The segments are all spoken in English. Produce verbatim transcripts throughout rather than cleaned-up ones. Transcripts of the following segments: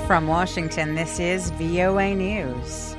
From Washington, this is V O A News.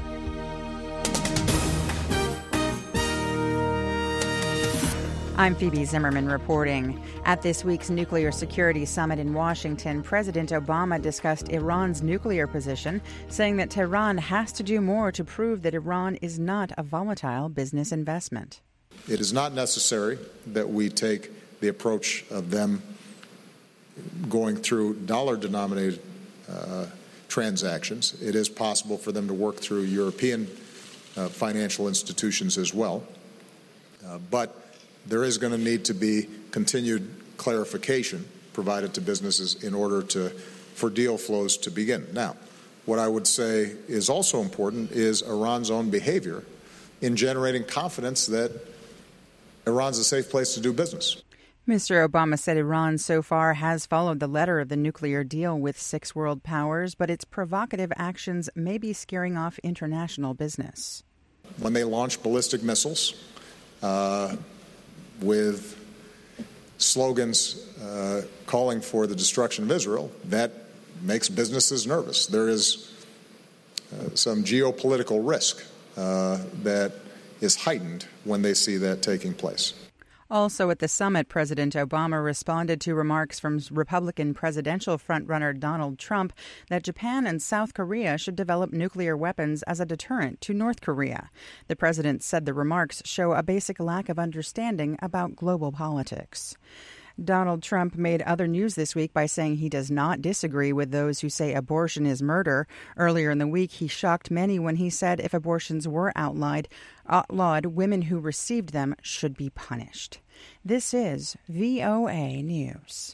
I'm Phoebe Zimmerman reporting. At this week's Nuclear Security Summit in Washington, President Obama discussed Iran's nuclear position, saying that Tehran has to do more to prove that Iran is not a volatile business investment. It is not necessary that we take the approach of them going through dollar-denominated uh, transactions. It is possible for them to work through European uh, financial institutions as well. Uh, but there is going to need to be continued clarification provided to businesses in order to for deal flows to begin. Now, what I would say is also important is Iran's own behavior in generating confidence that Iran's a safe place to do business. Mister Obama said Iran so far has followed the letter of the nuclear deal with six world powers, but its provocative actions may be scaring off international business. When they launch ballistic missiles, uh, with slogans uh, calling for the destruction of Israel, that makes businesses nervous. There is uh, some geopolitical risk uh, that is heightened when they see that taking place. Also at the summit, President Obama responded to remarks from Republican presidential frontrunner Donald Trump that Japan and South Korea should develop nuclear weapons as a deterrent to North Korea. The president said the remarks show a basic lack of understanding about global politics. Donald Trump made other news this week by saying he does not disagree with those who say abortion is murder. Earlier in the week, he shocked many when he said if abortions were outlawed, outlawed, women who received them should be punished. This is V O A News.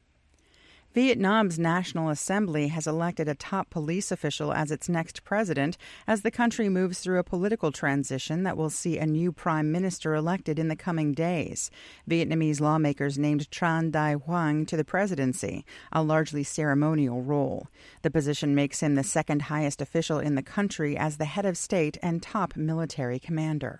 Vietnam's National Assembly has elected a top police official as its next president as the country moves through a political transition that will see a new prime minister elected in the coming days. Vietnamese lawmakers named Tran Dai Quang to the presidency, a largely ceremonial role. The position makes him the second highest official in the country as the head of state and top military commander.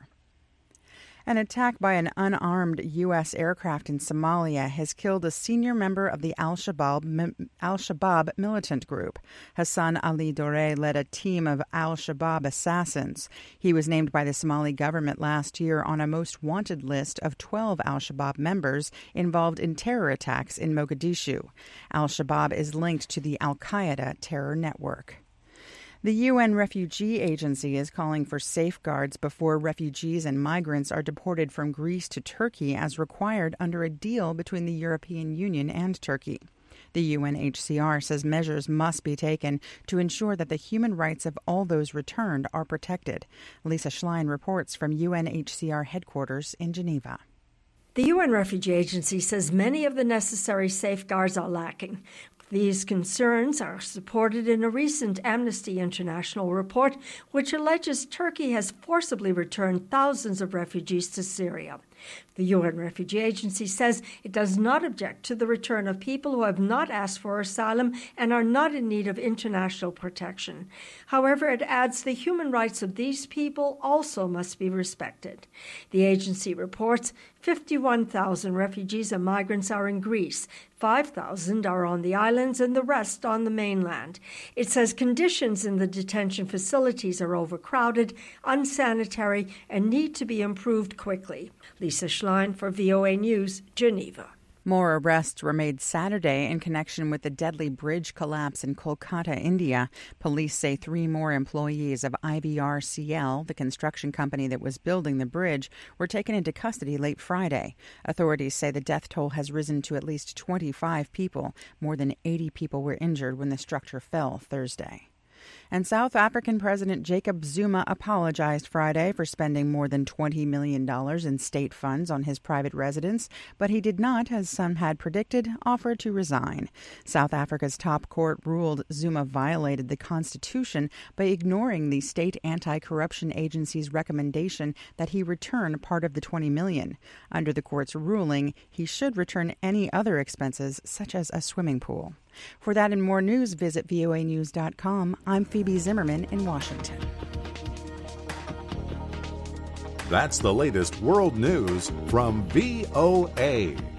An attack by an unarmed U S aircraft in Somalia has killed a senior member of the Al-Shabaab, Al-Shabaab militant group. Hassan Ali Dore led a team of Al-Shabaab assassins. He was named by the Somali government last year on a most wanted list of twelve Al-Shabaab members involved in terror attacks in Mogadishu. Al-Shabaab is linked to the Al-Qaeda terror network. The U N Refugee Agency is calling for safeguards before refugees and migrants are deported from Greece to Turkey as required under a deal between the European Union and Turkey. The U N H C R says measures must be taken to ensure that the human rights of all those returned are protected. Lisa Schlein reports from U N H C R headquarters in Geneva. The U N Refugee Agency says many of the necessary safeguards are lacking. These concerns are supported in a recent Amnesty International report, which alleges Turkey has forcibly returned thousands of refugees to Syria. The U N Refugee Agency says it does not object to the return of people who have not asked for asylum and are not in need of international protection. However, it adds the human rights of these people also must be respected. The agency reports fifty-one thousand refugees and migrants are in Greece, five thousand are on the islands, and the rest on the mainland. It says conditions in the detention facilities are overcrowded, unsanitary, and need to be improved quickly. Lisa Schlein for V O A News, Geneva. More arrests were made Saturday in connection with the deadly bridge collapse in Kolkata, India. Police say three more employees of I V R C L, the construction company that was building the bridge, were taken into custody late Friday. Authorities say the death toll has risen to at least twenty-five people. More than eighty people were injured when the structure fell Thursday. And South African President Jacob Zuma apologized Friday for spending more than twenty million dollars in state funds on his private residence, but he did not, as some had predicted, offer to resign. South Africa's top court ruled Zuma violated the Constitution by ignoring the state anti-corruption agency's recommendation that he return part of the twenty million dollars. Under the court's ruling, he should return any other expenses, such as a swimming pool. For that and more news, visit V O A news dot com. I'm Phoebe Zimmerman in Washington. That's the latest world news from V O A.